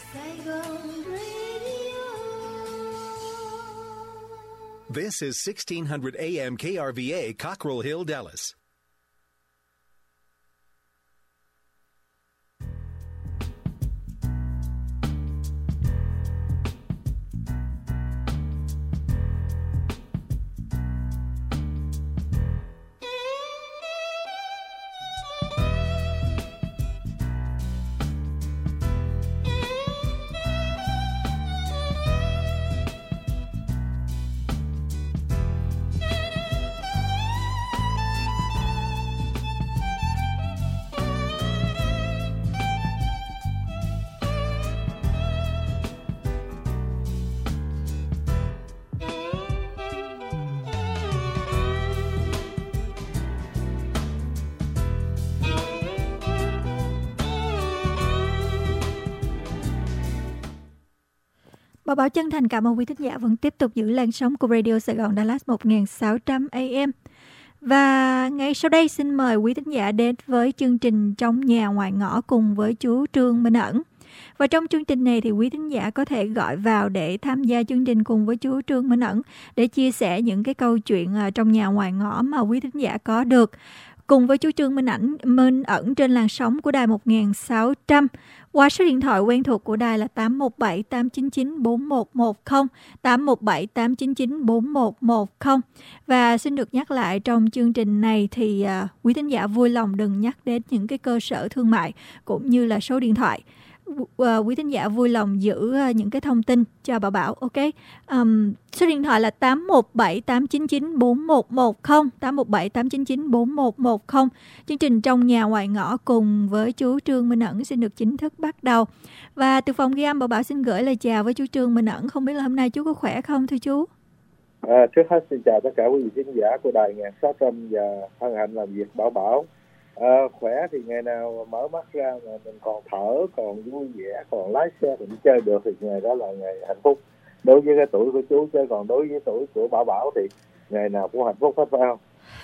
This is 1600 AM KRVA, Cockrell Hill, Dallas. Bảo chân thành cảm ơn quý thính giả vẫn tiếp tục giữ làn sóng của Radio Sài Gòn Dallas 1600 AM. Và ngay sau đây xin mời quý thính giả đến với chương trình Trong Nhà Ngoài Ngõ cùng với chú Trương Minh Ẩn. Và trong chương trình này thì quý thính giả có thể gọi vào để tham gia chương trình cùng với chú Trương Minh Ẩn để chia sẻ những cái câu chuyện trong nhà ngoài ngõ mà quý thính giả có được cùng với chú Trương Minh Ẩn trên làn sóng của đài 1600 qua số điện thoại quen thuộc của đài là 817 899 4110 817 899 4110. Và xin được nhắc lại trong chương trình này thì quý thính giả vui lòng đừng nhắc đến những cái cơ sở thương mại cũng như là số điện thoại. Quý thính giả vui lòng giữ những cái thông tin cho Bảo, ok? Số điện thoại là 817 899 4110 817 899 4110. Chương trình Trong Nhà Ngoài Ngõ cùng với chú Trương Minh Ẩn xin được chính thức bắt đầu. Và từ phòng ghi âm Bảo xin gửi lời chào với chú Trương Minh Ẩn. Không biết là hôm nay chú có khỏe không thưa chú? Trước hết xin chào tất cả quý vị khán giả của đài 1600 và hân hạnh làm việc Bảo. Khỏe thì ngày nào mở mắt ra mà mình còn thở, còn vui vẻ, còn lái xe, còn đi chơi được thì ngày đó là ngày hạnh phúc. Đối với cái tuổi của chú, chứ còn đối với tuổi của Bảo thì ngày nào cũng hạnh phúc hết, phải không?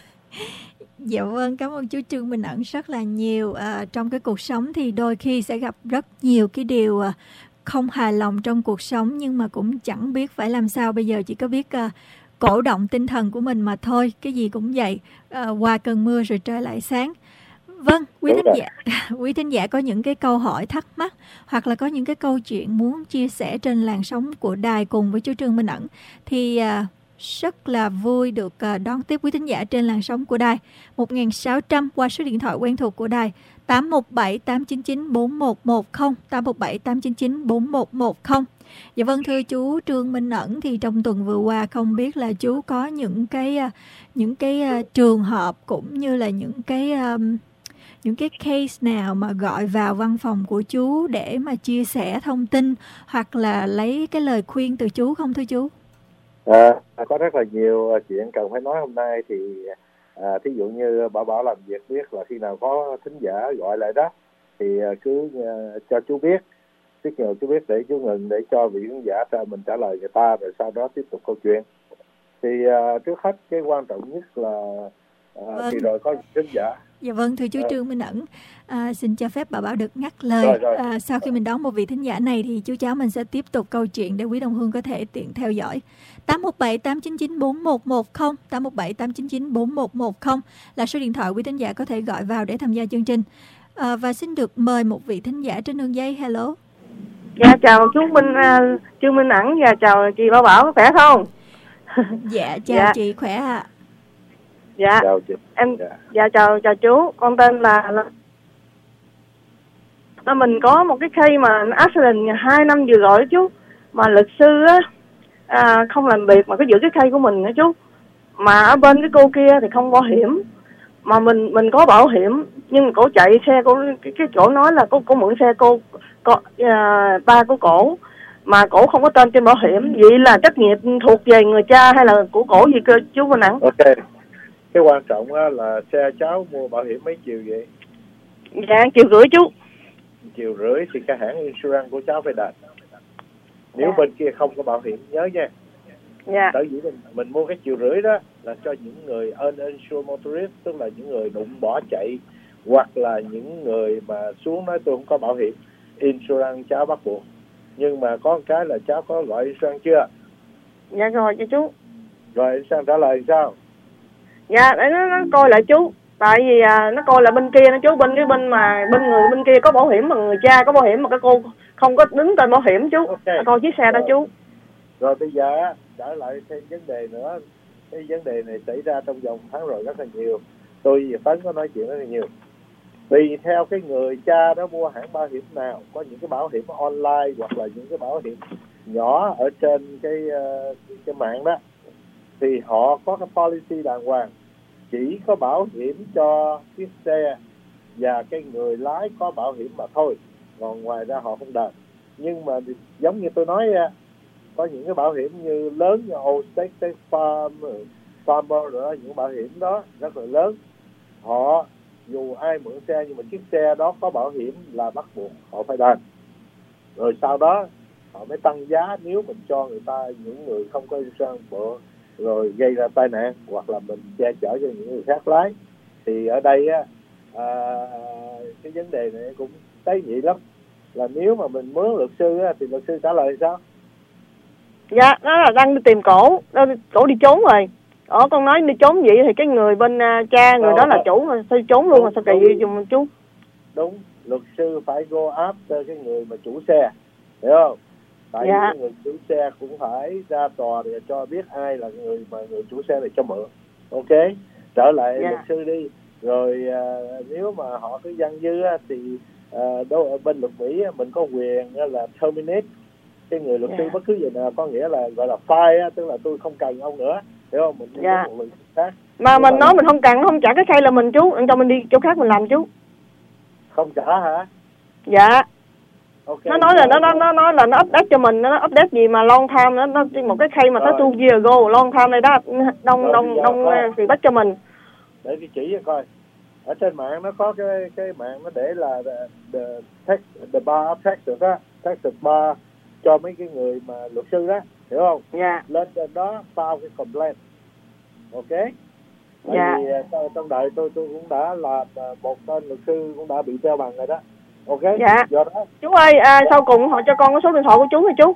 Dạ vâng, cảm ơn chú Trương Minh Ẩn rất là nhiều. Trong cái cuộc sống thì đôi khi sẽ gặp rất nhiều cái điều không hài lòng trong cuộc sống, nhưng mà cũng chẳng biết phải làm sao bây giờ, chỉ có biết cổ động tinh thần của mình mà thôi. Cái gì cũng vậy, qua cơn mưa rồi trời lại sáng. Vâng, quý thính giả có những cái câu hỏi thắc mắc hoặc là có những cái câu chuyện muốn chia sẻ trên làn sóng của đài cùng với chú Trương Minh Ẩn thì rất là vui được đón tiếp quý thính giả trên làn sóng của đài 1600 qua số điện thoại quen thuộc của đài 817 899 4110 817 899 4110. Dạ vâng, thưa chú Trương Minh Ẩn, thì trong tuần vừa qua không biết là chú có những cái trường hợp cũng như là những cái case nào mà gọi vào văn phòng của chú để mà chia sẻ thông tin hoặc là lấy cái lời khuyên từ chú không thưa chú? Có rất là nhiều chuyện cần phải nói hôm nay. Thì thí dụ như Bảo làm việc biết là khi nào có thính giả gọi lại đó thì cứ cho chú biết, nhờ chú biết để chú ngừng, để cho vị thính giả mình trả lời người ta, rồi sau đó tiếp tục câu chuyện. Thì trước hết cái quan trọng nhất là thì rồi có thính giả. Dạ vâng, thưa chú Trương Minh Ẩn, xin cho phép Bảo được ngắt lời. Sau khi mình đón một vị thính giả này thì chú cháu mình sẽ tiếp tục câu chuyện để quý đồng hương có thể tiện theo dõi. 817 899 4110 817 899 4110 là số điện thoại quý thính giả có thể gọi vào để tham gia chương trình. Và xin được mời một vị thính giả trên đường dây. Hello. Dạ chào chú Trương Minh Ẩn và chào chị Bảo, khỏe không? Dạ chào chị, khỏe ạ. Dạ chào chị. Em dạ chào chú, con tên là mình có một cái case mà accident 2 năm vừa rồi đó chú, mà luật sư á không làm việc mà cứ giữ cái case của mình nữa chú, mà ở bên cái cô kia thì không bảo hiểm, mà mình có bảo hiểm nhưng mà cổ chạy xe, cái chỗ nói là cô mượn xe ba của cổ, mà cổ không có tên trên bảo hiểm. Vậy là trách nhiệm thuộc về người cha hay là của cổ gì cơ chú Minh Ẩn? Ok, cái quan trọng là xe cháu mua bảo hiểm mấy triệu vậy? Dạ 1,5 triệu chú. 1,5 triệu thì cái hãng insurance của cháu phải đền. Nếu bên kia không có bảo hiểm, nhớ nha. Dạ. Tại vì mình mua cái 1,5 triệu đó là cho những người uninsured motorist, tức là những người đụng bỏ chạy, hoặc là những người mà xuống nói tôi không có bảo hiểm. Insurance cháu bắt buộc Nhưng mà có một cái là cháu có gọi anh Sang chưa? Dạ rồi cho chú. Rồi anh Sang trả lời sao? Dạ để nó coi lại chú. Tại vì nó coi là bên kia nó chú, bên người bên kia có bảo hiểm mà người cha có bảo hiểm mà cái cô không có đứng tên bảo hiểm chú. Okay. Coi chiếc xe đó chú. Rồi bây giờ trở lại thêm vấn đề nữa. Cái vấn đề này xảy ra trong vòng tháng rồi rất là nhiều. Tôi và Tấn có nói chuyện rất là nhiều. Vì theo cái người cha đó mua hãng bảo hiểm nào, có những cái bảo hiểm online hoặc là những cái bảo hiểm nhỏ ở trên cái mạng đó, thì họ có cái policy đàng hoàng, chỉ có bảo hiểm cho chiếc xe và cái người lái có bảo hiểm mà thôi, còn ngoài ra họ không đền. Nhưng mà giống như tôi nói, có những cái bảo hiểm như lớn như Allstate, State Farm, Farmer rồi, những bảo hiểm đó rất là lớn, họ dù ai mượn xe nhưng mà chiếc xe đó có bảo hiểm là bắt buộc họ phải đền. Rồi sau đó họ mới tăng giá nếu mình cho người ta, những người không có insurance bộ, rồi gây ra tai nạn hoặc là mình che chở cho những người khác lái. Thì ở đây cái vấn đề này cũng tế nhị lắm, là nếu mà mình mướn luật sư thì luật sư trả lời sao? Dạ nó là đang đi tìm cổ đi trốn rồi. Con nói đi trốn vậy thì cái người bên cha người đó là chủ mà sao trốn luôn, mà sao kỳ vậy dùng chú? Đúng, luật sư phải go after cái người mà chủ xe, hiểu không? Tại vì cái người chủ xe cũng phải ra tòa để cho biết ai là người chủ xe này cho mượn. Ok, trở lại luật sư đi. Rồi nếu mà họ cứ dang dư thì bên luật Mỹ mình có quyền là terminate cái người luật sư bất cứ gì nào, có nghĩa là gọi là fire, tức là tôi không cần ông nữa, hiểu không? Mình đi một luật khác. Mà mình nói mình không cần, không trả cái xe là mình chú, cho mình đi chỗ khác mình làm chú. Không trả hả? Dạ. Okay, nó nói là nó nói là nó update cho mình, nó update gì mà long time, nó một cái khay mà tới 2 years ago, long time này đó, đông thì bắt cho mình. Để tôi chỉ cho coi. Ở trên mạng nó có cái mạng nó để là the bar of Texas đó, Texas bar cho mấy cái người mà luật sư đó, hiểu không? Dạ. Lên trên đó file cái complaint. Ok. Dạ. Vì trong đời tôi cũng đã là một tên luật sư cũng đã bị treo bằng rồi đó. Ok. Dạ. Do đó. Chú ơi, sau cùng họ cho con có số điện thoại của chú hả chú?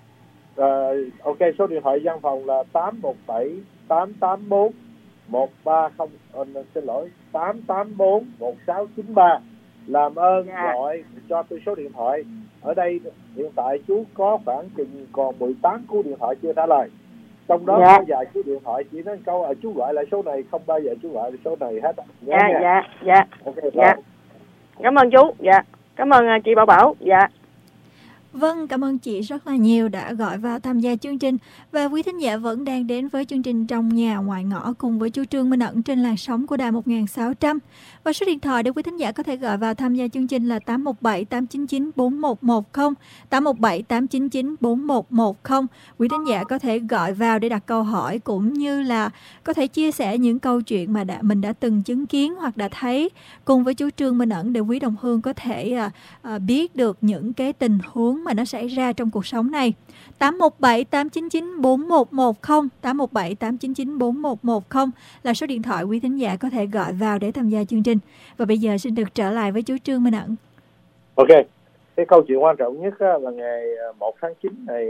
Ok, số điện thoại văn phòng là 817 884 130, xin lỗi, 884 1693. Làm ơn gọi cho tôi số điện thoại. Ở đây hiện tại chú có khoảng chừng còn 18 cú điện thoại chưa trả lời. Trong đó có vài cú điện thoại chỉ nói câu chú gọi lại số này, không bao giờ chú gọi lại số này hết. Dạ. Okay, dạ. Cảm ơn chú. Dạ. Cảm ơn chị Bảo. Dạ. Vâng, cảm ơn chị rất là nhiều đã gọi vào tham gia chương trình. Và quý thính giả vẫn đang đến với chương trình Trong Nhà Ngoài Ngõ cùng với chú Trương Minh Ẩn trên làn sóng của đài 1600. Và số điện thoại để quý thính giả có thể gọi vào tham gia chương trình là 817 899 4110, 817 899 4110. Quý thính giả có thể gọi vào để đặt câu hỏi cũng như là có thể chia sẻ những câu chuyện mà mình đã từng chứng kiến hoặc đã thấy cùng với chú Trương Minh Ẩn để quý đồng hương có thể biết được những cái tình huống mà nó xảy ra trong cuộc sống này. 817 899 4110, 817 899 4110 là số điện thoại quý thính giả có thể gọi vào để tham gia chương trình. Và bây giờ xin được trở lại với chú Trương Minh Ẩn. Ok, cái câu chuyện quan trọng nhất là ngày 1 tháng 9 này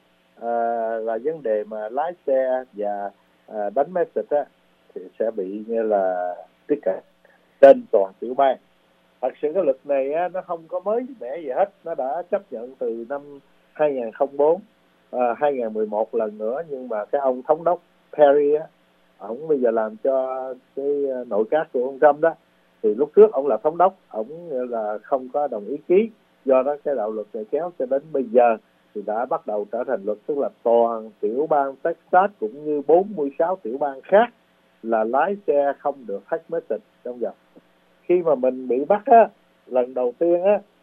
là vấn đề mà lái xe và đánh message thì sẽ bị như là ticket trên toàn tiểu bang. Thật sự cái luật này nó không có mới mẻ gì hết, nó đã chấp nhận từ năm 2004, 2011 lần nữa, nhưng mà cái ông thống đốc Perry ổng bây giờ làm cho cái nội các của ông Trump đó, thì lúc trước ổng là thống đốc, ổng là không có đồng ý ký, do đó cái đạo luật này kéo cho đến bây giờ thì đã bắt đầu trở thành luật, tức là toàn tiểu bang Texas cũng như 46 tiểu bang khác là lái xe không được text message trong vòng. Khi mà mình bị bắt lần đầu tiên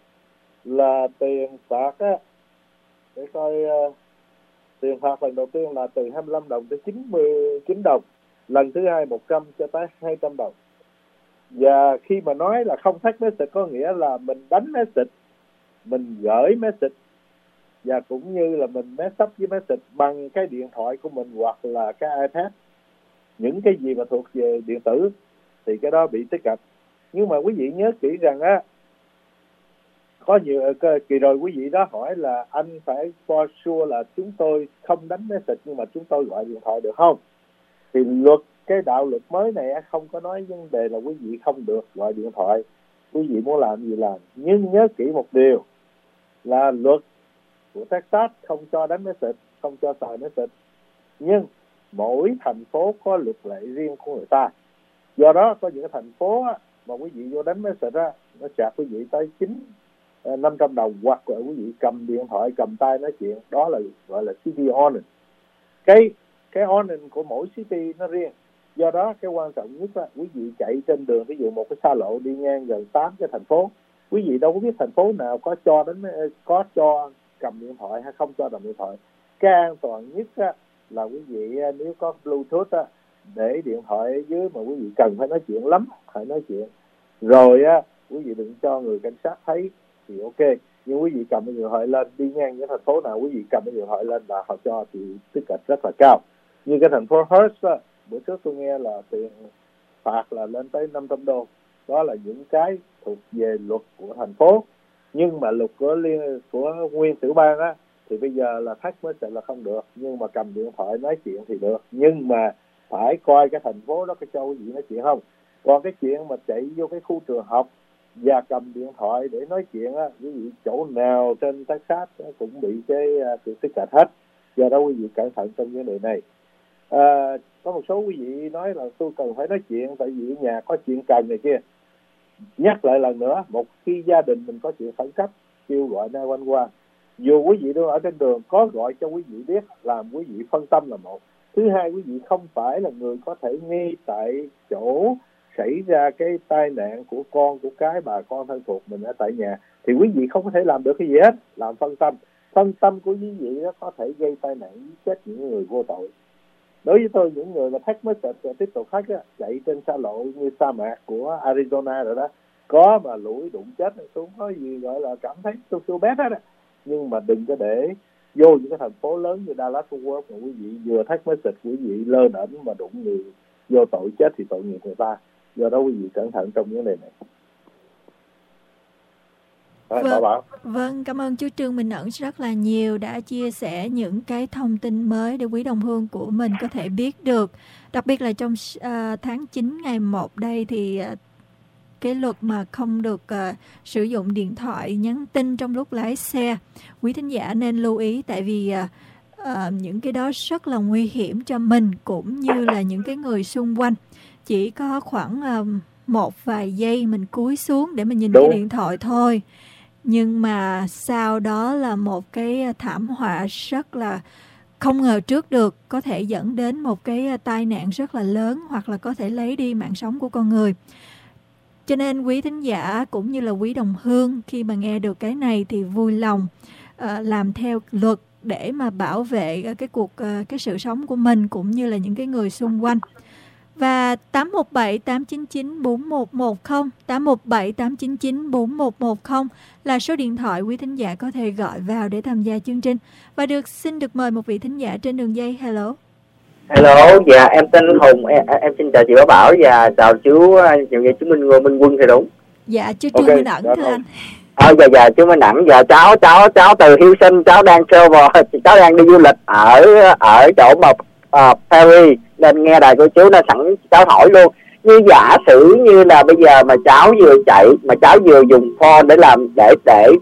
là tiền phạt để coi, tiền phạt lần đầu tiên là từ 25 đồng tới 99 đồng, lần thứ hai 100 cho tới 200 đồng. Và khi mà nói là không text message có nghĩa là mình đánh message, mình gửi message và cũng như là mình mess up với message bằng cái điện thoại của mình hoặc là cái iPad, những cái gì mà thuộc về điện tử thì cái đó bị tích cập. Nhưng mà quý vị nhớ kỹ rằng có nhiều kỳ rồi quý vị đó hỏi là anh phải for sure là chúng tôi không đánh message nhưng mà chúng tôi gọi điện thoại được không? Thì cái đạo luật mới này không có nói vấn đề là quý vị không được gọi điện thoại, quý vị muốn làm gì làm, nhưng nhớ kỹ một điều là luật của Texas không cho đánh message, không cho xài message, nhưng mỗi thành phố có luật lệ riêng của người ta. Do đó có những cái thành phố mà quý vị vô đánh message nó charge quý vị tới 500 đồng, hoặc là quý vị cầm điện thoại cầm tay nói chuyện, đó là gọi là city ordinance. Cái ordinance của mỗi city nó riêng. Do đó cái quan trọng nhất là quý vị chạy trên đường, ví dụ một cái xa lộ đi ngang gần 8 cái thành phố, quý vị đâu có biết thành phố nào có cho cầm điện thoại hay không cho cầm điện thoại. Cái an toàn nhất là quý vị nếu có Bluetooth để điện thoại ở dưới mà quý vị cần phải nói chuyện lắm, phải nói chuyện. Rồi quý vị đừng cho người cảnh sát thấy thì ok. Nhưng quý vị cầm cái điện thoại lên, đi ngang những thành phố nào quý vị cầm cái điện thoại lên là họ cho thì ticket rất là cao. Như cái thành phố Hearst bữa trước tôi nghe là tiền phạt là lên tới 500 đô. Đó là những cái thuộc về luật của thành phố. Nhưng mà luật của nguyên tiểu bang thì bây giờ là text message là không được, nhưng mà cầm điện thoại nói chuyện thì được. Nhưng mà phải coi cái thành phố đó có cho quý vị nói chuyện không. Còn cái chuyện mà chạy vô cái khu trường học và cầm điện thoại để nói chuyện quý vị chỗ nào trên Texas cũng bị cái ticket hết. Do đó quý vị cẩn thận trong vấn đề này. Có một số quý vị nói là tôi cần phải nói chuyện tại vì ở nhà có chuyện cần này kia. Nhắc lại lần nữa, một khi gia đình mình có chuyện khẩn cấp kêu gọi 911. Dù quý vị đang ở trên đường có gọi cho quý vị biết làm quý vị phân tâm là một. Thứ hai, quý vị không phải là người có thể ngay tại chỗ xảy ra cái tai nạn của con, của cái bà con thân thuộc mình ở tại nhà, thì quý vị không có thể làm được cái gì hết, làm phân tâm. Phân tâm của quý vị đó có thể gây tai nạn chết những người vô tội. Đối với tôi, những người mà thách message rồi tiếp tục thách chạy trên xa lộ như sa mạc của Arizona rồi đó, có mà lũi đụng chết, tôi không có gì gọi là cảm thấy tôi feel bad hết. Nhưng mà đừng có để vô những cái thành phố lớn như Dallas Fort Worth mà quý vị vừa thách message, quý vị lơ đễnh mà đụng người vô tội chết thì tội nghiệp người ta. Do đó quý vị cẩn thận trong vấn đề này. Vâng, cảm ơn chú Trương Minh Ẩn rất là nhiều đã chia sẻ những cái thông tin mới để quý đồng hương của mình có thể biết được. Đặc biệt là trong tháng 9 ngày 1 đây thì cái luật mà không được sử dụng điện thoại nhắn tin trong lúc lái xe, quý thính giả nên lưu ý, tại vì những cái đó rất là nguy hiểm cho mình cũng như là những cái người xung quanh. Chỉ có khoảng một vài giây mình cúi xuống để mình nhìn cái điện thoại thôi, nhưng mà sau đó là một cái thảm họa rất là không ngờ trước được, có thể dẫn đến một cái tai nạn rất là lớn hoặc là có thể lấy đi mạng sống của con người. Cho nên quý thính giả cũng như là quý đồng hương khi mà nghe được cái này thì vui lòng làm theo luật để mà bảo vệ cái sự sống của mình cũng như là những cái người xung quanh. Và 817-899-4110, 817-899-4110 là số điện thoại quý thính giả có thể gọi vào để tham gia chương trình. Và xin được mời một vị thính giả trên đường dây. Hello. Hello, dạ em tên Hùng, em xin chào chị Bảo Bảo và chào chú Minh Quân thì đúng. Dạ, chú Trương Minh Ẩn thưa anh. Dạ chú Minh Ẩn, dạ cháu từ Houston, cháu đang travel, cháu đang đi du lịch ở chỗ Paris, nên nghe đài cô chú nên sẵn cháu hỏi luôn. Như giả sử như là bây giờ mà cháu vừa chạy mà cháu vừa dùng phone để làm để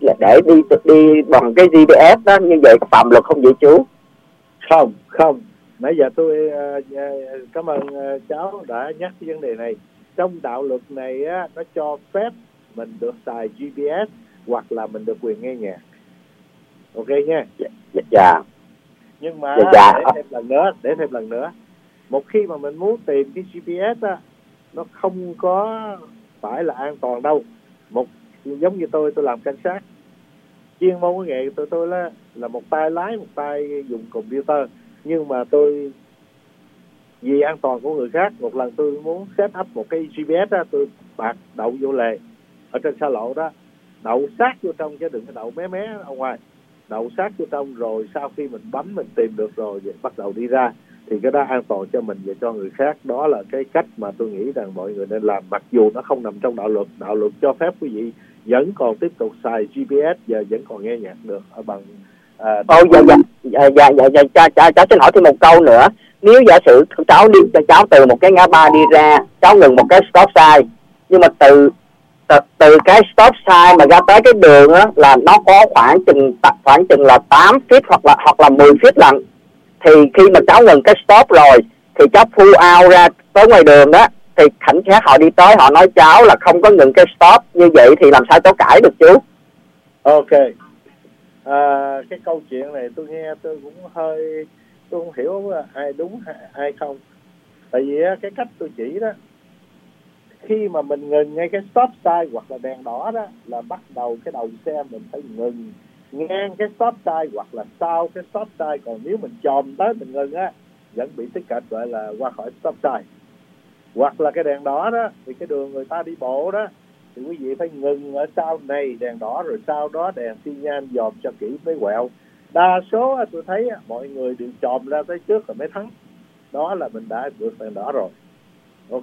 đi bằng cái GPS đó, như vậy có phạm luật không vậy chú? Không. Nãy giờ tôi cảm ơn cháu đã nhắc cái vấn đề này. Trong đạo luật này nó cho phép mình được xài GPS hoặc là mình được quyền nghe nhạc. Ok nha. Dạ. Nhưng mà dạ. để thêm lần nữa, một khi mà mình muốn tìm cái GPS nó không có phải là an toàn đâu. Giống như tôi làm cảnh sát, chuyên môn của nghề tôi là một tay lái, một tay dùng computer, nhưng mà tôi vì an toàn của người khác, một lần tôi muốn set up một cái GPS tôi bạc đậu vô lề ở trên xa lộ đó, đậu sát vô trong chứ đừng có đậu mé ở ngoài, đậu sát vô trong rồi sau khi mình bấm mình tìm được rồi bắt đầu đi ra, thì cái đó an toàn cho mình và cho người khác. Đó là cái cách mà tôi nghĩ rằng mọi người nên làm, mặc dù nó không nằm trong đạo luật cho phép quý vị vẫn còn tiếp tục xài GPS, giờ vẫn còn nghe nhạc được ở bằng cháu xin hỏi thêm một câu nữa. Nếu giả sử cháu đi, cháu từ một cái ngã ba đi ra, cháu ngừng một cái stop sign, nhưng mà từ cái stop sign mà ra tới cái đường á là nó có khoảng chừng là 8 feet hoặc là 10 feet lận, thì khi mà cháu ngừng cái stop rồi thì cháu pull out ra tới ngoài đường đó, thì cảnh sát họ đi tới họ nói cháu là không có ngừng cái stop, như vậy thì làm sao cháu cãi được chú? Ok. Cái câu chuyện này tôi nghe tôi cũng tôi không hiểu ai đúng ai không. Tại vì cái cách tôi chỉ đó, khi mà mình ngừng ngay cái stop sign hoặc là đèn đỏ đó, là bắt đầu cái đầu xe mình phải ngừng ngang cái stop sign hoặc là sau cái stop sign. Còn nếu mình chồm tới mình ngừng á, vẫn bị ticket, gọi là qua khỏi stop sign. Hoặc là cái đèn đỏ đó, thì cái đường người ta đi bộ đó, thì quý vị phải ngừng ở sau này đèn đỏ, rồi sau đó đèn xi nhan dòm cho kỹ mới quẹo. Đa số tôi thấy mọi người đều chồm ra tới trước rồi mới thắng. Đó là mình đã vượt đèn đỏ rồi. Ok.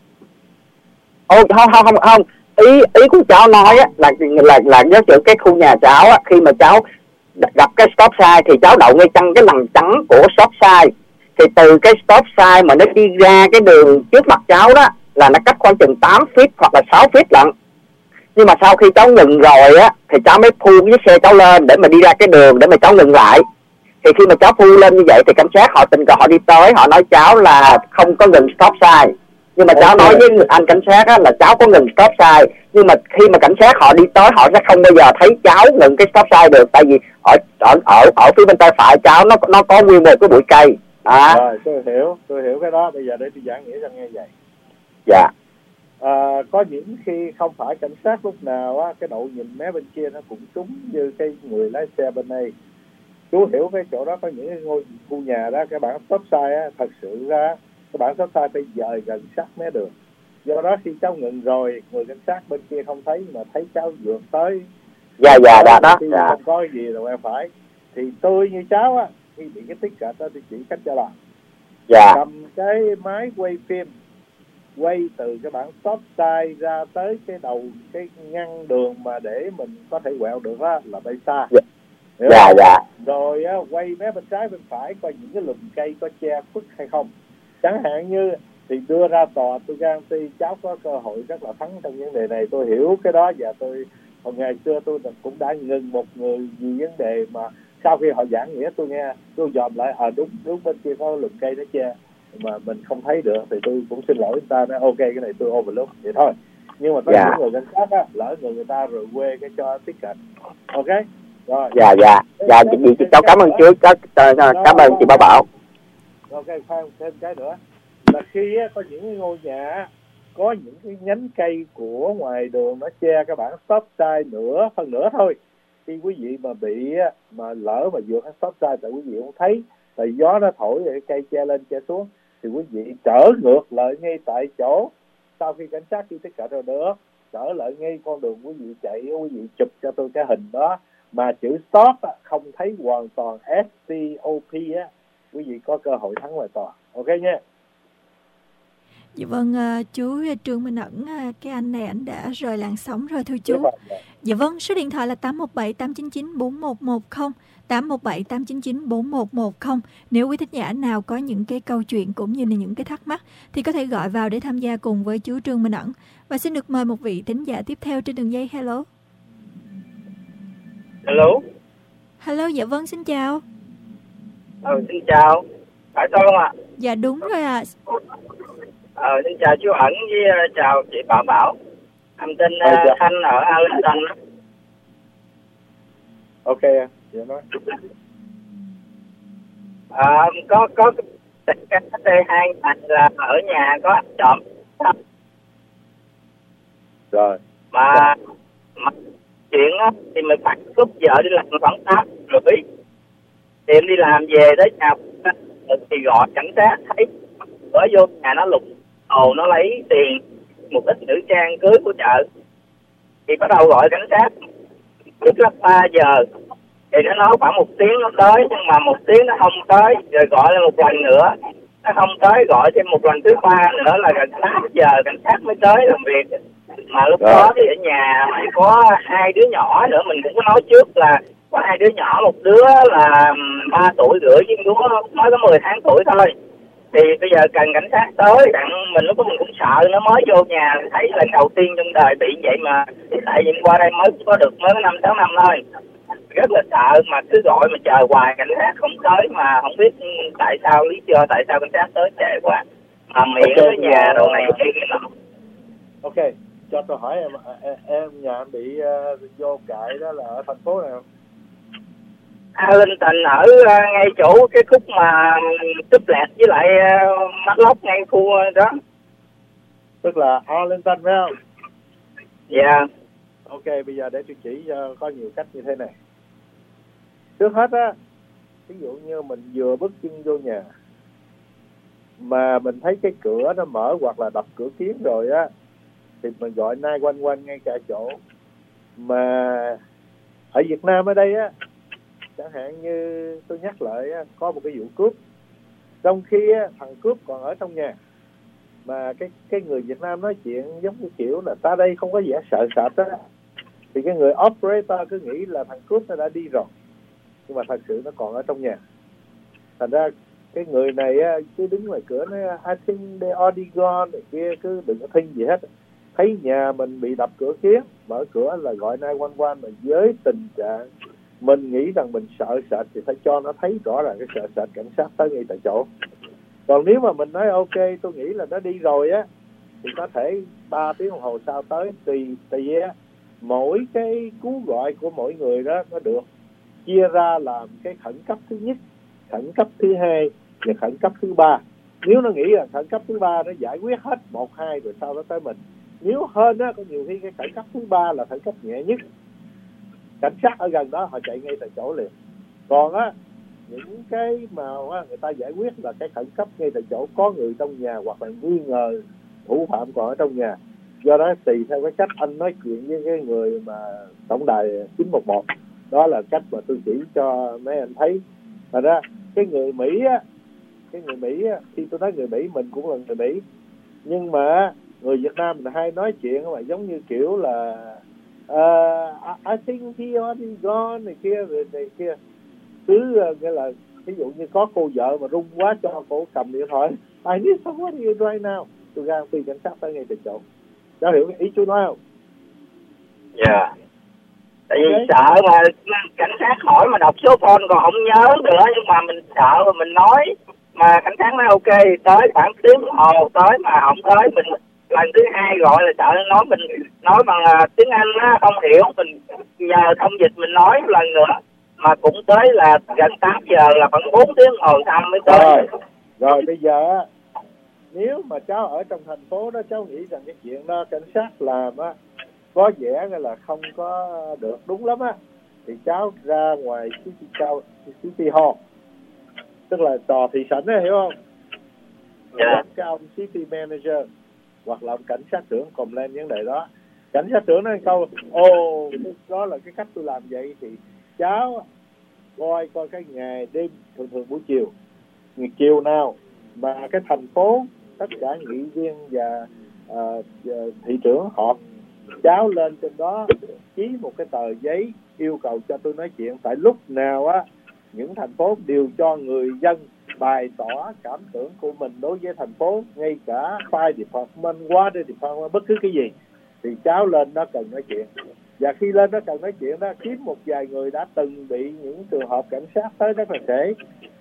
Không. Ý của cháu nói á, là giống như cái khu nhà cháu á, khi mà cháu gặp cái stop sign thì cháu đậu ngay chân cái lằn trắng của stop sign. Thì từ cái stop sign mà nó đi ra cái đường trước mặt cháu đó là nó cách khoảng chừng 8 feet hoặc là 6 feet lận. Nhưng mà sau khi cháu ngừng rồi á thì cháu mới pull cái xe cháu lên để mà đi ra cái đường để mà cháu ngừng lại. Thì khi mà cháu pull lên như vậy thì cảnh sát họ tình cờ họ đi tới, họ nói cháu là không có ngừng stop sign. Nhưng mà cháu nói với anh cảnh sát á là cháu có ngừng stop sign, nhưng mà khi mà cảnh sát họ đi tới họ sẽ không bao giờ thấy cháu ngừng cái stop sign được, tại vì ở phía bên tay phải cháu nó có nguyên một cái bụi cây. Rồi tôi hiểu cái đó. Bây giờ để tôi giảng nghĩa cho nghe vậy. Dạ. Có những khi không phải cảnh sát lúc nào á, cái độ nhìn mé bên kia nó cũng trúng như cái người lái xe bên đây. Chú hiểu cái chỗ đó có những cái ngôi khu nhà đó, cái bảng stop sign á, thật sự ra cái bảng stop sign phải dời gần sát mé đường. Do đó khi cháu ngừng rồi, người cảnh sát bên kia không thấy mà thấy cháu vượt tới. Dạ đó. Không có gì rồi em phải. Thì tôi như cháu á, khi bị cái ticket đó tôi chỉ cách cho làm. Dạ. Cầm cái máy quay phim, quay từ cái bảng stop sign ra tới cái đầu cái ngăn đường mà để mình có thể quẹo được á, là bay xa. Dạ. Rồi á, quay mé bên trái bên phải coi những cái lùm cây có che khuất hay không. Chẳng hạn như thì đưa ra tòa, tôi guarantee cháu có cơ hội rất là thắng trong vấn đề này. Tôi hiểu cái đó, và hồi ngày xưa tôi cũng đã ngừng một người vì vấn đề mà sau khi họ giảng nghĩa tôi nghe, tôi dòm lại đúng bên kia có lùm cây nó che mà mình không thấy được, thì tôi cũng xin lỗi người ta, nói ok cái này tôi overlook vậy thôi. Nhưng mà có những người cảnh sát á, lỡ người ta rồi quê cái cho ticket. Ok rồi. Dạ chị cháu cảm ơn chú, cảm ơn chị Bảo. Ok, khoan thêm cái nữa là khi á, có những ngôi nhà có những cái nhánh cây của ngoài đường nó che cái bảng stop sign phân nửa thôi. Khi quý vị mà bị mà lỡ mà vượt cái stop sign tại quý vị không thấy, tại gió nó thổi cái cây che lên che xuống, thì quý vị trở ngược lại ngay tại chỗ. Sau khi cảnh sát đi tất cả rồi nữa, trở lại ngay con đường quý vị chạy, quý vị chụp cho tôi cái hình đó mà chữ stop không thấy hoàn toàn STOP á, quý vị có cơ hội thắng ngoài tòa. Ok nha. Dạ vâng, chú Trương Minh Ẩn, cái anh này anh đã rời làn sóng rồi thưa chú. Dạ vâng, số điện thoại là 817-899-4110, 817-899-4110. Nếu quý thính giả nào có những cái câu chuyện cũng như là những cái thắc mắc thì có thể gọi vào để tham gia cùng với chú Trương Minh Ẩn. Và xin được mời một vị thính giả tiếp theo trên đường dây. Hello. Hello, dạ vâng, xin chào. Xin chào. Phải tôi không ạ? Dạ đúng rồi ạ. Xin chào chú Ẩn với chào chị Bảo. Em tên Thanh ở Arlington. Ok, chị nói. Có cái T2 là ở nhà có ăn trộm. Rồi. Mà chuyện á thì mình phải lúc vợ đi làm khoảng 8:30. Thì em đi làm về tới nhà thì gọi cảnh sát, thấy cửa vô nhà nó lục đồ, nó lấy tiền một ít nữ trang cưới của chợ. Thì bắt đầu gọi cảnh sát lúc 3 giờ thì nó nói khoảng 1 tiếng nó tới, nhưng mà 1 tiếng nó không tới, rồi gọi lên một lần nữa nó không tới, gọi thêm một lần thứ 3 nữa là gần 8 giờ cảnh sát mới tới làm việc. Mà lúc đó thì ở nhà mày có 2 đứa nhỏ nữa, mình cũng có nói trước là có 2 đứa nhỏ, một đứa là 3 tuổi rưỡi với đứa mới có 10 tháng tuổi thôi. Thì bây giờ cần cảnh sát tới, đặng mình lúc đó mình cũng sợ, nó mới vô nhà thấy lần đầu tiên trong đời bị vậy mà. Tại vì qua đây mới có được mới 5-6 năm thôi, rất là sợ, mà cứ gọi mà chờ hoài cảnh sát không tới, mà không biết tại sao, lý do tại sao cảnh sát tới trễ quá, mà miệng ở nhà đồ này kia cái nọ. Ok, cho tôi hỏi em nhà em bị vô cãi đó là ở thành phố nào? Arlington, ở ngay chỗ cái khúc mà Túp Lẹt với lại Matlock ngay khu đó. Tức là Arlington phải không? Dạ. Ok, bây giờ để tôi chỉ cho có nhiều cách như thế này. Trước hết á, ví dụ như mình vừa bước chân vô nhà mà mình thấy cái cửa nó mở hoặc là đập cửa kiến rồi á, thì mình gọi 911 ngay cả chỗ. Mà ở Việt Nam ở đây á, chẳng hạn như tôi nhắc lại á, có một cái vụ cướp, trong khi á, thằng cướp còn ở trong nhà, mà cái người Việt Nam nói chuyện giống như kiểu là ta đây không có vẻ sợ sệt á, thì cái người operator cứ nghĩ là thằng cướp nó đã đi rồi, nhưng mà thật sự nó còn ở trong nhà. Thành ra cái người này á, cứ đứng ngoài cửa nói I think they already gone này kia, cứ đừng có think gì hết. Thấy nhà mình bị đập cửa kiến, mở cửa là gọi 911, mà với tình trạng mình nghĩ rằng mình sợ sệt thì phải cho nó thấy rõ ràng cái sợ sệt, cảnh sát tới ngay tại chỗ. Còn nếu mà mình nói ok tôi nghĩ là nó đi rồi á, thì có thể 3 tiếng đồng hồ sau tới, tùy á, mỗi cái cú gọi của mỗi người đó nó được chia ra làm cái khẩn cấp thứ nhất, khẩn cấp thứ hai và khẩn cấp thứ ba. Nếu nó nghĩ là khẩn cấp thứ ba nó giải quyết hết 1-2 rồi sau đó tới mình. Nếu hơn á, có nhiều khi cái khẩn cấp thứ ba là khẩn cấp nhẹ nhất, cảnh sát ở gần đó họ chạy ngay tại chỗ liền. Còn á, những cái mà người ta giải quyết là cái khẩn cấp ngay tại chỗ, có người trong nhà hoặc là nghi ngờ thủ phạm còn ở trong nhà. Do đó tùy theo cái cách anh nói chuyện với cái người mà tổng đài 911, đó là cách mà tôi chỉ cho mấy anh thấy. Thành ra cái người Mỹ á, khi tôi nói người Mỹ, mình cũng là người Mỹ, nhưng mà người Việt Nam mình hay nói chuyện mà giống như kiểu là I think he already gone này kia. Cứ nghĩa là ví dụ như có cô vợ mà run quá cho cô cầm điện thoại, I need somebody right now, tôi ra phi cảnh sát tới ngay tại chỗ. Cháu hiểu cái ý chú nói không? Dạ. Tại vì sợ mà cảnh sát hỏi mà đọc số phone còn không nhớ nữa, nhưng mà mình sợ mà mình nói, mà cảnh sát nói ok tới khoảng tiếng đồng hồ tới mà không tới, mình lần thứ hai gọi là sợ nói mình nói bằng tiếng Anh á không hiểu, mình nhờ thông dịch mình nói một lần nữa, mà cũng tới là gần 8 giờ, là khoảng 4 tiếng đồng hồ sau mới tới. Rồi bây giờ nếu mà cháu ở trong thành phố đó, cháu nghĩ rằng cái chuyện đó cảnh sát làm á có vẻ là không có được đúng lắm á, thì cháu ra ngoài City Hall, tức là tòa thị sảnh á, hiểu không? Dạ. Cái ông City Manager hoặc là ông cảnh sát trưởng cùng lên vấn đề đó. Cảnh sát trưởng nói câu đó là cái cách tôi làm vậy, thì cháu coi cái ngày đêm, thường buổi chiều nào mà cái thành phố tất cả nghị viên và thị trưởng họp, cháu lên trên đó ký một cái tờ giấy yêu cầu cho tôi nói chuyện. Tại lúc nào á, những thành phố đều cho người dân bày tỏ cảm tưởng của mình đối với thành phố, ngay cả fire department, water department, bất cứ cái gì, thì cháu lên đó cần nói chuyện. Và khi lên đó cần nói chuyện đó, kiếm một vài người đã từng bị những trường hợp cảnh sát tới rất là trễ.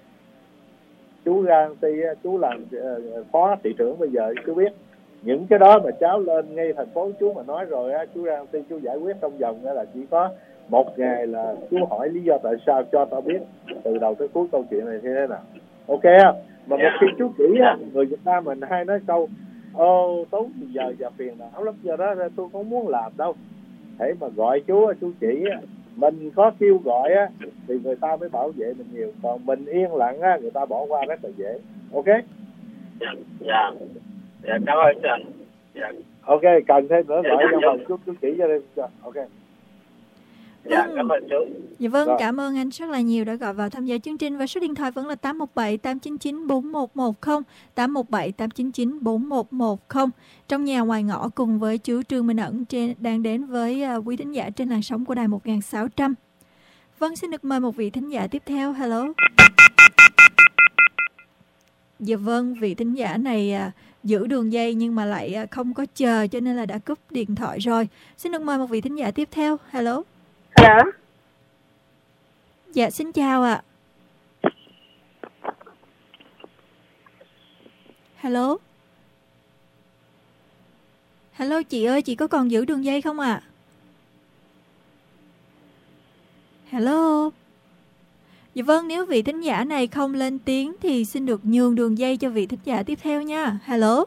Chú chú làm phó thị trưởng bây giờ chú biết những cái đó, mà cháu lên ngay thành phố chú mà nói rồi á, chú ra ty chú giải quyết trong vòng là chỉ có 1 ngày, là chú hỏi lý do tại sao cho tao biết từ đầu tới cuối câu chuyện này như thế nào. Ok không? Mà một khi chú chỉ á, người Việt Nam mình hay nói câu tốn giờ và phiền não lắm, giờ đó tôi không muốn làm đâu. Thế mà gọi chú chỉ á, mình có kêu gọi á thì người ta mới bảo vệ mình nhiều, còn mình yên lặng á người ta bỏ qua rất là dễ. Ok? Dạ. Dạ, cảm ơn anh. Dạ. Ok, cần thêm nữa gọi cho phòng chú chỉ cho đây. Ok. Dạ, cảm ơn chú. Dạ vâng, Rồi. cảm ơn anh rất là nhiều đã gọi vào tham gia chương trình, và số điện thoại vẫn là 817 899 4110, 817 899 4110. Trong nhà ngoài ngõ cùng với chú Trương Minh Ẩn đang đến với quý thính giả trên làn sóng của đài 1600. Vâng, xin được mời một vị thính giả tiếp theo. Hello. Dạ vâng, vị thính giả này giữ đường dây nhưng mà lại không có chờ cho nên là đã cúp điện thoại rồi. Xin được mời một vị thính giả tiếp theo. Hello. Hello. Dạ, xin chào ạ. Hello. Hello chị ơi, chị có còn giữ đường dây không ạ? Hello. Dạ vâng, nếu vị thính giả này không lên tiếng thì xin được nhường đường dây cho vị thính giả tiếp theo nha. Hello.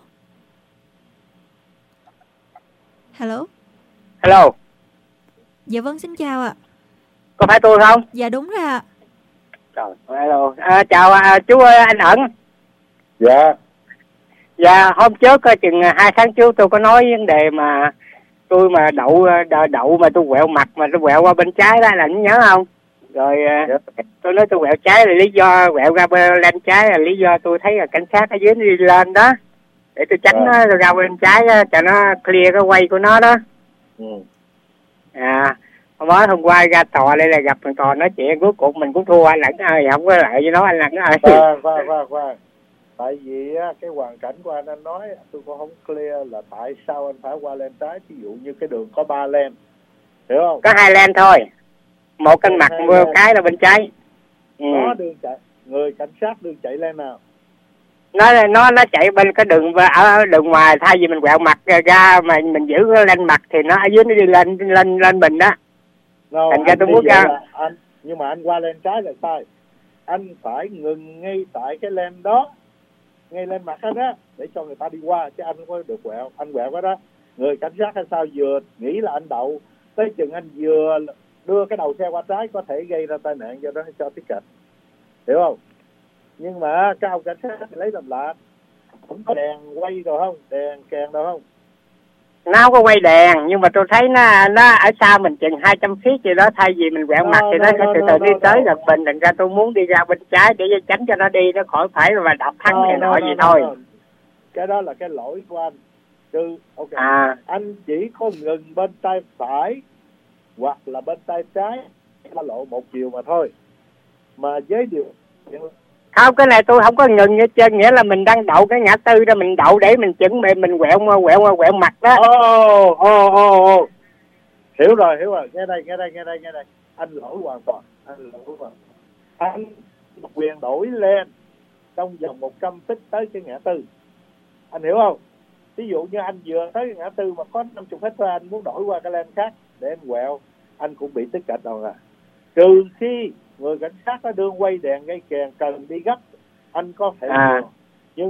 Hello. Hello. Dạ vâng, xin chào ạ. Có phải tôi không? Dạ đúng rồi ạ. Trời, hello. Chào chú ơi, anh Ẩn. Dạ. Dạ, hôm trước chừng 2 tháng trước tôi có nói vấn đề mà tôi mà đậu mà tôi quẹo mặt mà tôi quẹo qua bên trái đó, là anh nhớ không? Rồi tôi nói tôi quẹo trái là lý do, quẹo ra bên lên trái là lý do tôi thấy là cảnh sát ở dưới đi lên đó, để tôi tránh nó ra bên trái cho nó clear cái quay của nó đó. Hôm qua ra tòa đây là gặp thằng tòa nói chuyện, cuối cùng mình cũng thua anh Ẩn ơi, không có lại với nó anh Ẩn ơi. Khoan. Tại vì cái hoàn cảnh của anh nói tôi cũng không clear là tại sao anh phải qua lên trái. Ví dụ như cái đường có 3 lane, hiểu không? Có 2 lane thôi, một cân mặt cái là bên trái. Nó đường chạy, người cảnh sát đường chạy lên nào? Nó chạy bên cái đường ở đường ngoài, thay vì mình quẹo mặt ra mà mình giữ lên mặt thì nó ở dưới nó đi lên mình đó. Thành ra tôi muốn ra. Nhưng mà anh qua lên trái là sai. Anh phải ngừng ngay tại cái lane đó, ngay lên mặt anh á, để cho người ta đi qua, chứ anh không có được quẹo. Anh quẹo cái đó, người cảnh sát hay sao vừa nghĩ là anh đậu, tới chừng anh vừa đưa cái đầu xe qua trái có thể gây ra tai nạn, do đó cho ticket, hiểu không? Nhưng mà cái ông cảnh sát lấy làm lạ, không có đèn quay rồi không, đèn kèn đâu không? Nó không có quay đèn, nhưng mà tôi thấy nó ở xa mình chừng 200 feet gì đó, thay vì mình quẹo mặt thì nó sẽ từ từ đi tới gặp mình. Thành ra tôi muốn đi ra bên trái để tránh cho nó đi, nó khỏi phải mà đập thắng này nọ gì thôi. Cái đó là cái lỗi của anh. Anh chỉ có ngừng bên tay phải hoặc là bên tay trái, nó lộ một chiều mà thôi. Mà với điều không, cái này tôi không có ngừng hết trơn, nghĩa là mình đang đậu cái ngã tư ra, mình đậu để mình chuẩn bị mình quẹo mặt đó. Hiểu rồi. Nghe đây. Anh lỗi hoàn toàn. Anh quyền đổi lên trong vòng 100 feet tới cái ngã tư. Anh hiểu không? Ví dụ như anh vừa tới cái ngã tư mà có 50 feet thôi, anh muốn đổi qua cái lane khác để anh quẹo, anh cũng bị ticket đâu à. Trừ khi người cảnh sát có đương quay đèn gây kèn cần đi gấp, anh có thể nhưng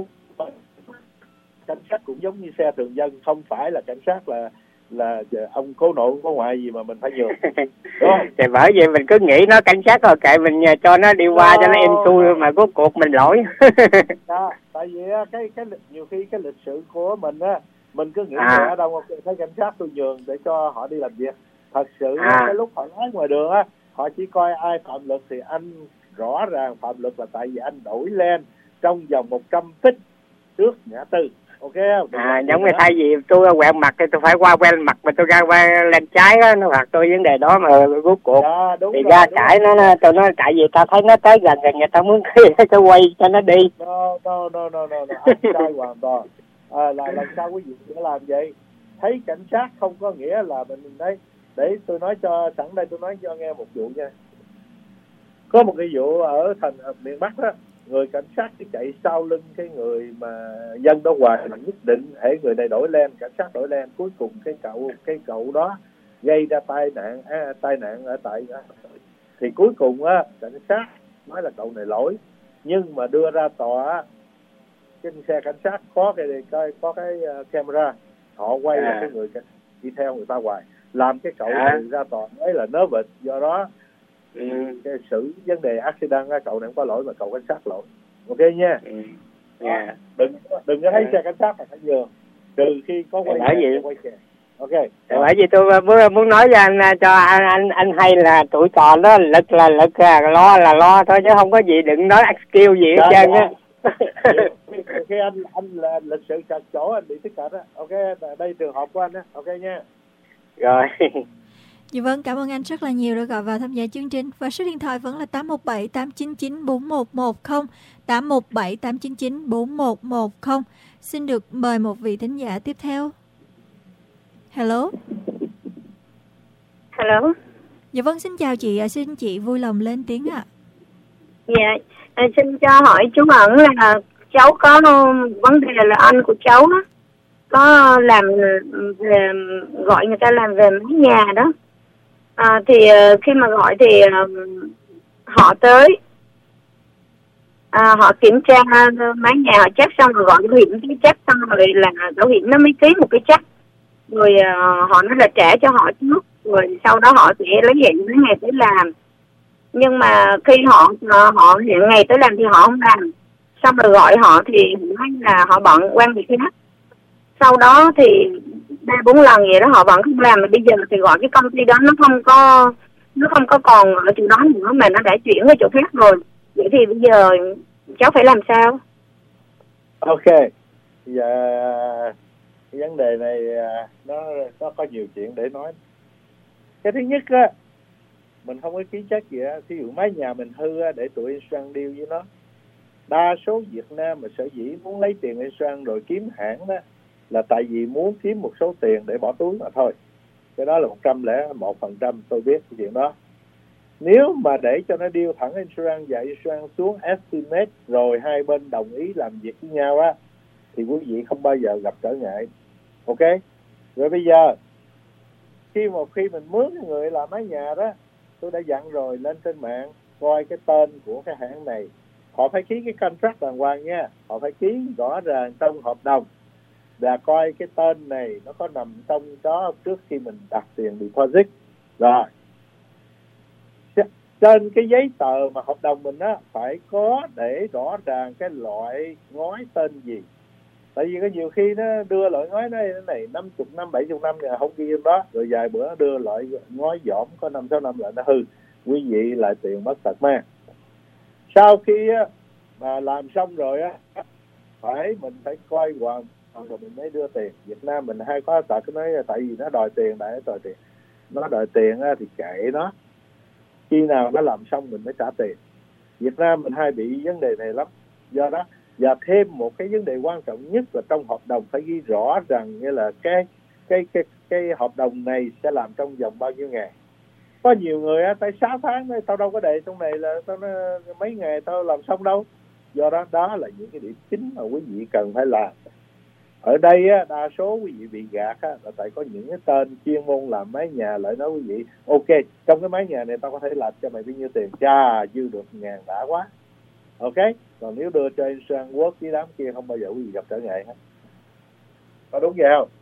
cảnh sát cũng giống như xe thường dân, không phải là cảnh sát là ông cố nội có ngoại gì mà mình phải nhường. Thì bởi vậy mình cứ nghĩ nó cảnh sát rồi kệ mình cho nó đi qua cho nó êm xuôi, mà rốt cuộc mình lỗi. Tại vì cái nhiều khi cái lịch sử của mình á, mình cứ nghĩ ở đâu thấy cảnh sát tôi nhường để cho họ đi làm việc. Thật sự cái lúc họ nói ngoài đường á, họ chỉ coi ai phạm luật thì anh rõ ràng phạm luật là tại vì anh đổi lên trong vòng 100 feet trước ngã tư. Ok không? Giống như thay vì tôi quẹo mặt thì tôi phải qua quẹo mặt, mà tôi ra lên trái đó, nó phạt tôi vấn đề đó mà rốt cuộc thì ra cãi nó, tôi nói tại vì tao thấy nó tới gần người ta muốn tôi quay cho nó đi. No, anh sai hoàn toàn. Là làm sao quý vị sẽ làm vậy? Thấy cảnh sát không có nghĩa là mình đấy. Để tôi nói cho sẵn đây, tôi nói cho nghe một vụ nha. Có một cái vụ ở miền Bắc đó, người cảnh sát cái chạy sau lưng cái người mà dân đó hoài, là nhất định hễ người này đổi lên, cảnh sát đổi lên, cuối cùng cái cậu đó gây ra tai nạn ở tại thì cuối cùng á, cảnh sát nói là cậu này lỗi, nhưng mà đưa ra tòa trên xe cảnh sát có cái camera, họ quay là cái người đi theo người ta hoài, làm cái cậu này ra tòa nói là nớ vịt. Do đó cái xử vấn đề accident á, cậu này không có lỗi mà cậu cảnh sát lỗi. Ok nha. Đừng có thấy xe cảnh sát mà phải nhường, trừ khi có quay kèn. Ok. Bởi vì tôi muốn nói cho anh hay là tuổi trò đó lực là lực, lo là lo thôi, chứ không có gì, đừng nói skill gì hết trơn á. Khi anh là lịch sự chặt chỗ anh bị tức cận á. Ok, đây trường hợp của anh á. Ok nha. Rồi. Dạ vâng, cảm ơn anh rất là nhiều đã gọi vào tham gia chương trình. Và số điện thoại vẫn là 817 899 4110, 817 899 4110. Xin được mời một vị thính giả tiếp theo. Hello. Hello. Dạ vâng, xin chào chị, xin chị vui lòng lên tiếng ạ. Dạ, xin cho hỏi chú Ẩn là cháu có vấn đề là anh của cháu á, có làm về, gọi người ta làm về mái nhà đó. Thì khi mà gọi thì họ tới, họ kiểm tra mái nhà, họ check xong rồi gọi bảo hiểm cái check xong rồi là bảo hiểm nó mới ký một cái check, rồi họ nói là trả cho họ trước, rồi sau đó họ sẽ lấy hẹn mấy ngày tới làm. Nhưng mà khi họ hẹn ngày tới làm thì họ không làm, xong rồi gọi họ thì nói là họ bận quan việc khác. Sau đó thì 3-4 lần vậy đó họ vẫn không làm, mà bây giờ thì gọi cái công ty đó nó không có còn ở chỗ đó nữa mà nó đã chuyển ở chỗ khác rồi. Vậy thì bây giờ cháu phải làm sao? Ok, giờ cái vấn đề này nó có nhiều chuyện để nói. Cái thứ nhất á, mình không có ký trách gì á. Thí dụ mái nhà mình hư á, để tụi insurance deal với nó. Đa số Việt Nam mà sở dĩ muốn lấy tiền insurance rồi kiếm hãng đó là tại vì muốn kiếm một số tiền để bỏ túi mà thôi. Cái đó là 101%, tôi biết cái chuyện đó. Nếu mà để cho nó deal thẳng insurance và insurance xuống estimate rồi hai bên đồng ý làm việc với nhau á, thì quý vị không bao giờ gặp trở ngại. Ok. Rồi bây giờ khi mình mướn người làm mái nhà đó, tôi đã dặn rồi, lên trên mạng coi cái tên của cái hãng này, họ phải ký cái contract đàng hoàng nha, họ phải ký rõ ràng trong hợp đồng và coi cái tên này nó có nằm trong đó trước khi mình đặt tiền deposit. Rồi trên cái giấy tờ mà hợp đồng mình á phải có để rõ ràng cái loại ngói tên gì. Tại vì có nhiều khi nó đưa loại ngói này 50 năm 70 năm là không ghi đó, rồi vài bữa nó đưa loại ngói dỏm có 5-6 năm lại nó hư, quý vị lại tiền mất tật mang. Sau khi mà làm xong rồi á, mình phải coi hoàn rồi mình mới đưa tiền. Việt Nam mình hay có tật nói tại vì nó đòi tiền, nó đòi tiền á, thì kệ nó, khi nào nó làm xong mình mới trả tiền. Việt Nam mình hay bị vấn đề này lắm. Do đó, và thêm một cái vấn đề quan trọng nhất là trong hợp đồng phải ghi rõ rằng như là cái hợp đồng này sẽ làm trong vòng bao nhiêu ngày. Có nhiều người á, tới 6 tháng nói tao đâu có để trong này là tao mấy ngày tao làm xong đâu. Do đó, đó là những cái điểm chính mà quý vị cần phải làm. Ở đây á, đa số quý vị bị gạt á, là tại có những cái tên chuyên môn làm mái nhà lại nói quý vị, ok, trong cái mái nhà này tao có thể làm cho mày bao nhiêu tiền, dư được 1.000 đã quá. Ok, còn nếu đưa cho insurance work với đám kia không bao giờ quý vị gặp trở ngại hết. Có đúng vậy không?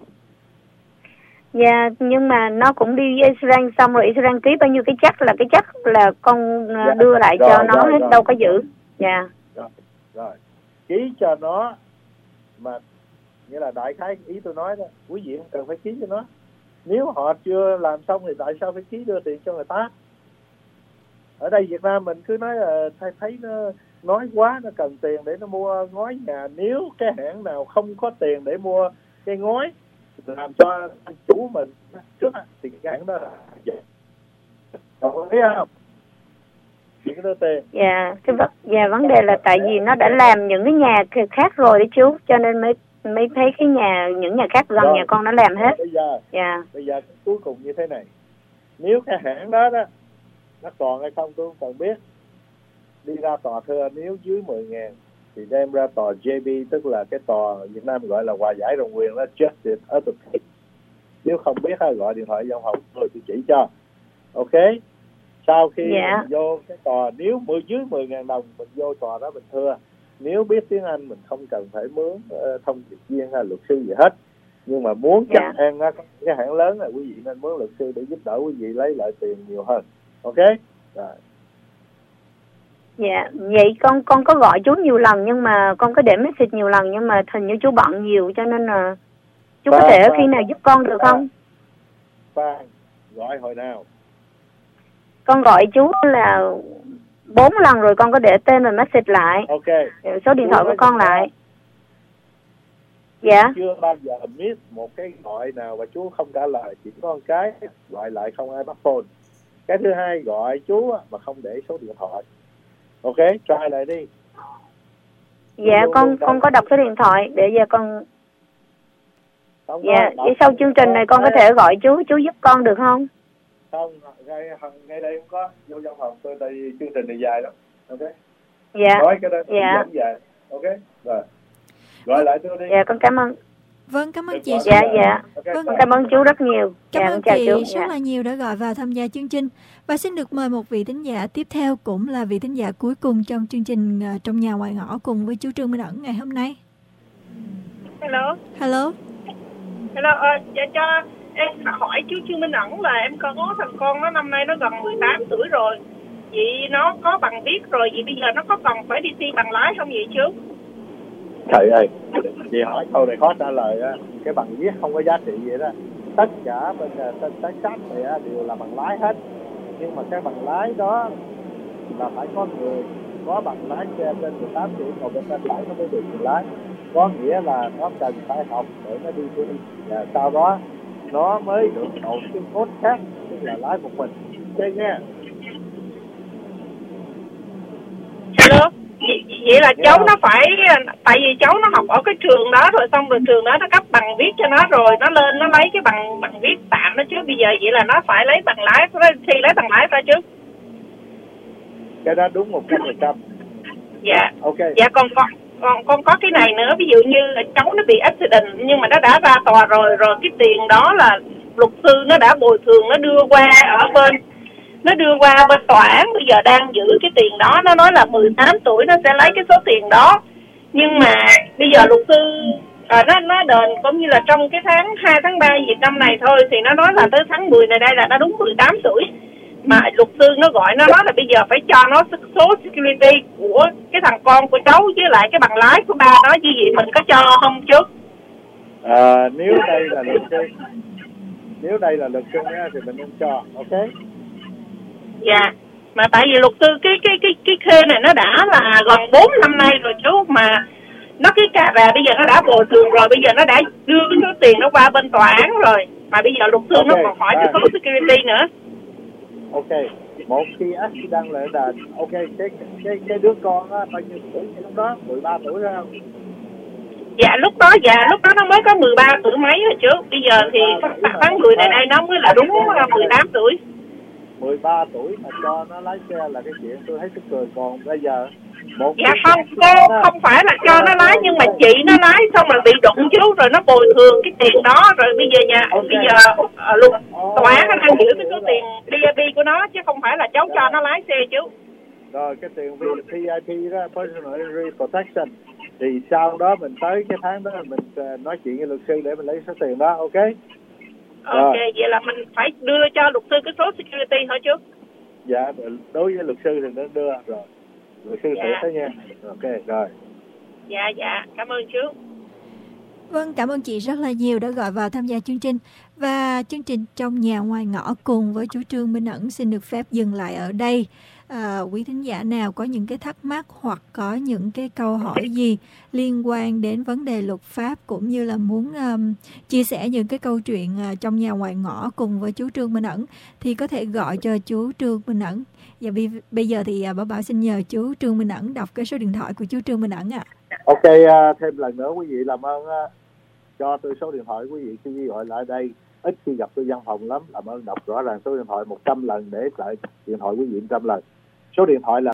Dạ, nhưng mà nó cũng đi với insurance xong rồi insurance ký bao nhiêu cái chắc là con đưa lại cho nó hết, đâu có giữ. Dạ. Rồi, ký cho nó mà nghĩa là đại khái ý tôi nói đó, quý vị không cần phải ký cho nó. Nếu họ chưa làm xong thì tại sao phải ký đưa tiền cho người ta? Ở đây Việt Nam mình cứ nói là thấy nó nói quá, nó cần tiền để nó mua ngói nhà. Nếu cái hãng nào không có tiền để mua cái ngói làm cho anh chủ mình trước thì cái hãng đó là vậy. Đồng ý không? Chỉ có đưa tiền. Dạ, vấn đề là tại vì nó đã làm những cái nhà khác rồi đấy chú, cho nên mới thấy cái những nhà khác gần nhà con nó làm hết. Bây giờ cuối cùng như thế này, nếu cái hãng đó nó còn hay không tôi không cần biết, đi ra tòa thưa, nếu dưới 10.000 thì đem ra tòa JB, tức là cái tòa Việt Nam gọi là hòa giải đồng quyền, là justice ở tòa. Nếu không biết gọi điện thoại văn phòng rồi tôi chỉ cho. Ok, sau khi mình vô cái tòa, nếu dưới 10.000 đồng mình vô tòa đó mình thưa. Nếu biết tiếng Anh mình không cần phải mướn thông dịch viên hay luật sư gì hết, nhưng mà muốn chắc ăn có cái hãng lớn là quý vị nên mướn luật sư để giúp đỡ quý vị lấy lại tiền nhiều hơn. Ok, rồi. Dạ, vậy con có gọi chú nhiều lần, nhưng mà con có để message nhiều lần, nhưng mà hình như chú bận nhiều cho nên là chú có thể khi nào giúp con được không? Phan, gọi hồi nào? Con gọi chú là 4 lần rồi, con có để tên và message lại. Ok. Số điện thoại của con lại. Dạ. Chưa bao giờ miss một cái gọi nào và chú không trả lời, chỉ có một cái gọi lại không ai bắt phone. Cái thứ hai, gọi chú mà không để số điện thoại. Ok, try lại đi. Dạ, con có đọc số điện thoại để giờ con. Dạ, vậy sau chương trình này con có thể gọi chú giúp con được không? Không, ngay đây không có, vô văn phòng tôi, tại vì chương trình này dài lắm. Ok. Dạ. Nói cái đó dạ. Dài. Ok, rồi. Gọi lại tôi đi. Dạ, con cảm ơn. Vâng, cảm ơn chị. Dạ. Vâng. Con cảm ơn chú rất nhiều. Cảm ơn chào chị chú. rất là nhiều đã gọi vào tham gia chương trình. Và xin được mời một vị thính giả tiếp theo, cũng là vị thính giả cuối cùng trong chương trình Trong Nhà Ngoài Ngõ cùng với chú Trương Minh Ẩn ngày hôm nay. Hello. Hello. Dạ, cho em hỏi chú Trương Minh Ẩn là em có thằng con nó năm nay nó gần 18 tuổi rồi. Vậy nó có bằng viết rồi, vậy bây giờ nó có cần phải đi thi bằng lái không vậy chú? Trời ơi, chị hỏi câu này khó trả lời á. Cái bằng viết không có giá trị vậy đó. Tất cả bên tên sách này đều là bằng lái hết. Nhưng mà cái bằng lái đó là phải có người có bằng lái xe trên 18 tuổi còn bên trên lái nó mới được bằng lái. Có nghĩa là nó cần phải học để nó đi thi, và sau đó nó mới được đậu cái cốt khác, tức là lái một mình. Chơi nghe. Hello. Vậy là cháu nó phải, tại vì cháu nó học ở cái trường đó rồi, xong rồi trường đó nó cấp bằng viết cho nó rồi, nó lên nó lấy cái bằng viết tạm đó chứ. Bây giờ vậy là nó phải lấy bằng lái, thi lấy bằng lái ra chứ. Cái đó đúng 100%. Dạ. Ok. Dạ, con có cái này nữa, ví dụ như là cháu nó bị accident nhưng mà nó đã ra tòa rồi cái tiền đó là luật sư nó đã bồi thường, nó đưa qua bên tòa án, bây giờ đang giữ cái tiền đó. Nó nói là 18 tuổi nó sẽ lấy cái số tiền đó, nhưng mà bây giờ luật sư nó đền cũng như là trong cái tháng 2 tháng 3 gì năm này thôi, thì nó nói là tới tháng 10 này đây là nó đúng 18 tuổi. Mà luật sư nó gọi nó nói là bây giờ phải cho nó số security của cái thằng con của cháu với lại cái bằng lái của ba nó, như vậy mình có cho không chú? Nếu đây là luật sư thì mình không cho. Ok. Dạ. Mà tại vì luật sư cái khê này nó đã là gần 4 năm nay rồi chú, mà nó cái cà rà bây giờ nó đã bồi thường rồi, bây giờ nó đã đưa cái số tiền nó qua bên tòa án rồi, mà bây giờ luật sư nó còn hỏi cái số security nữa. Ok, một khi accident lại là ok, cái đứa con á bao nhiêu tuổi lúc đó? 13 tuổi phải không? Dạ lúc đó nó mới có 13 tuổi mấy rồi chú. Bây giờ thì tháng 10 này đây nó mới là đúng 18 tuổi. 13 tuổi mà cho nó lái xe là cái chuyện tôi thấy tức cười. Còn bây giờ dạ không phải là cho nó lái, nhưng mà chị nó lái xong rồi bị đụng chú, rồi nó bồi thường cái tiền đó, rồi bây giờ tòa án nó đang giữ cái số tiền DAP của nó, chứ không phải là cháu cho nó lái xe chú. Rồi cái tiền PIP đó, Personal Injury Protection, thì sau đó mình tới cái tháng đó mình nói chuyện với luật sư để mình lấy số tiền đó. Ok. Ok, vậy là mình phải đưa cho luật sư cái số security hả chú? Dạ, đối với luật sư thì nó đưa rồi. Luật sư sẽ tới nha. Ok, rồi. Dạ, cảm ơn chú. Vâng, cảm ơn chị rất là nhiều đã gọi vào tham gia chương trình. Và chương trình Trong Nhà Ngoài Ngõ cùng với chú Trương Minh Ẩn xin được phép dừng lại ở đây. Quý thính giả nào có những cái thắc mắc hoặc có những cái câu hỏi gì liên quan đến vấn đề luật pháp, cũng như là muốn chia sẻ những cái câu chuyện trong nhà ngoài ngõ cùng với chú Trương Minh Ẩn, thì có thể gọi cho chú Trương Minh Ẩn. Và bây giờ thì Bảo xin nhờ chú Trương Minh Ẩn đọc cái số điện thoại của chú Trương Minh Ẩn ạ. Ok, thêm lần nữa quý vị làm ơn cho tôi số điện thoại quý vị khi gọi lại đây. Ít khi gặp tôi văn phòng lắm, làm ơn đọc rõ ràng số điện thoại 100 lần để lại điện thoại quý vị 100 lần. Số điện thoại là